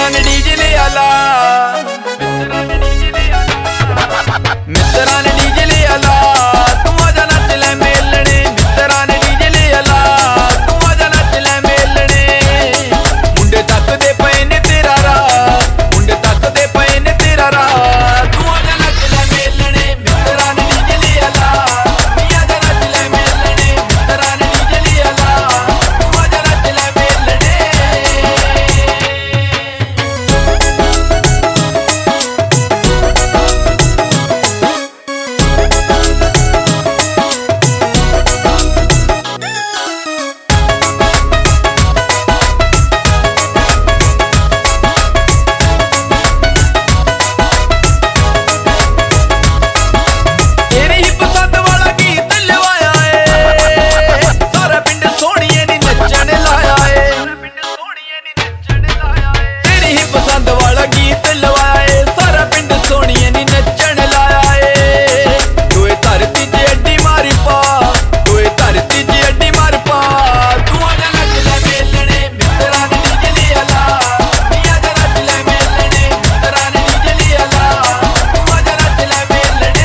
ਮਿੱਤਰਾਂ ਨੇ ਡੀਜੇ ਲਿਆ ਲਾ, ਮਿੱਤਰਾਂ ਨੇ ਡੀਜੇ ਲਿਆ ਲਾ, ਤੂੰ ਆਜਾ ਨੱਚ ਲੈ ਮੇਲਣੇ। ਮਿੱਤਰਾਂ ਨੇ ਡੀਜੇ ਲਿਆ ਲਾ, ਤੂੰ ਆਜਾ ਨੱਚ ਲੈ ਮੇਲਣੇ। ਮੁੰਡੇ ਤੱਕਦੇ ਪਏ ਨੇ ਤੇਰਾ ਰਾਹ, ਮੁੰਡੇ ਤੱਕਦੇ ਪਏ ਨੇ ਤੇਰਾ ਰਾਹ, ਤੂੰ ਆਜਾ ਨੱਚ ਲੈ ਮੇਲਣੇ। ਮਿੱਤਰਾਂ ਨੇ ਡੀਜੇ ਲਿਆ ਲਾ, ਨੀ ਆਜਾ ਨੱਚ ਲੈ ਮੇਲਣੇ। ਮਿੱਤਰਾਂ ਨੇ ਡੀਜੇ ਲਿਆ ਲਾ, ਤੂੰ ਆਜਾ ਨੱਚ ਲੈ ਮੇਲਣੇ। ਪਸੰਦ ਵਾਲਾ ਗੀਤ ਲਵਾਇਆ ਏ, ਸਾਰਾ ਪਿੰਡ ਸੋਹਣੀਏ ਨੀ ਨੱਚਣ ਲਾਇਆ ਏ। ਦੋਏ ਧਰਤੀ 'ਚ ਅੱਡੀ ਮਾਰ ਪਾ, ਦੋਏ ਧਰਤੀ 'ਚ ਅੱਡੀ ਮਾਰ ਪਾ, ਤੂੰ ਆਜਾ ਨੱਚ ਲੈ ਮੇਲਣੇ। ਮਿੱਤਰਾਂ ਨੇ ਡੀਜੇ ਲਿਆ ਲਾ, ਨੀ ਆਜਾ ਨੱਚ ਲੈ ਮੇਲਣੇ। ਮਿੱਤਰਾਂ ਨੇ ਡੀਜੇ ਲਿਆ ਲਾ, ਤੂੰ ਆਜਾ ਨੱਚ ਲੈ ਮੇਲਣੇ।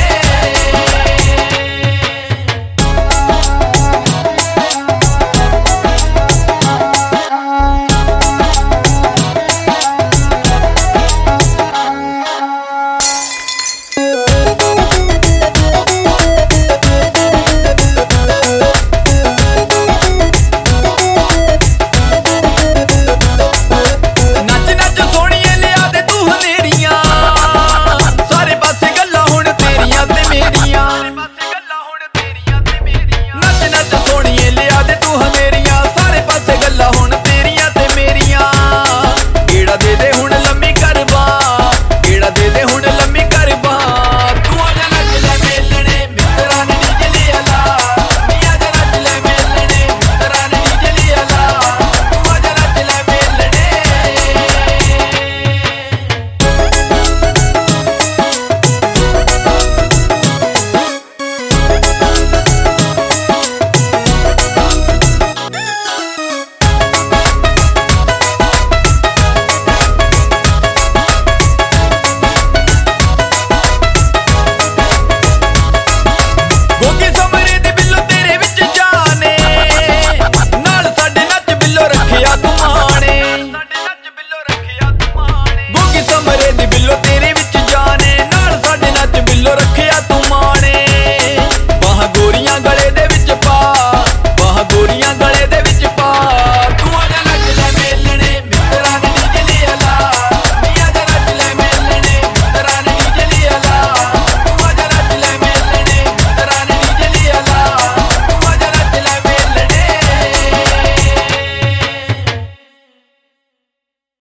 ਨੱਚ ਨੱਚ ਸੋਹਣੀਏ ਲਿਆ ਦੇ ਤੂੰ